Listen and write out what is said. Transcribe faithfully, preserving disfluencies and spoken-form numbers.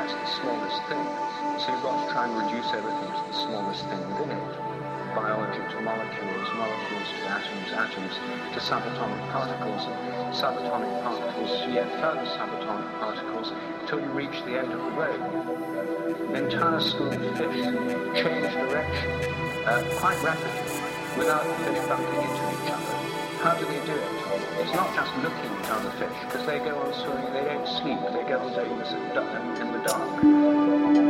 that's the smallest thing. So you've got to try and reduce everything to the smallest thing within it. Biology to molecules, molecules to atoms, atoms to subatomic particles, and subatomic particles to yet further subatomic particles till you reach the end of the road. The entire school of fish change direction uh, quite rapidly without the fish bumping into each other. How do they do it? It's not just looking at other fish, because they go on swimming, they don't sleep, they go on doing this in the dark.